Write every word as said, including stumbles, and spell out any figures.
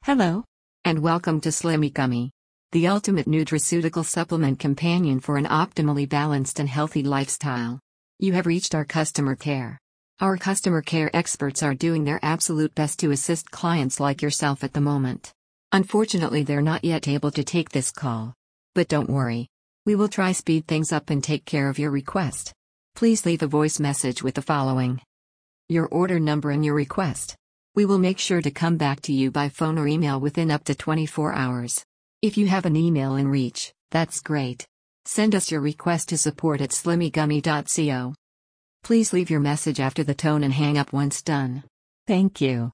Hello, and welcome to Slimmy Gummy, the ultimate nutraceutical supplement companion for an optimally balanced and healthy lifestyle. You have reached our customer care. Our customer care experts are doing their absolute best to assist clients like yourself at the moment. Unfortunately, they're not yet able to take this call. But don't worry. We will try speed things up and take care of your request. Please leave a voice message with the following: your order number and your request. We will make sure to come back to you by phone or email within up to twenty-four hours. If you have an email in reach, that's great. Send us your request to support at slimmy gummy dot co. Please leave your message after the tone and hang up once done. Thank you.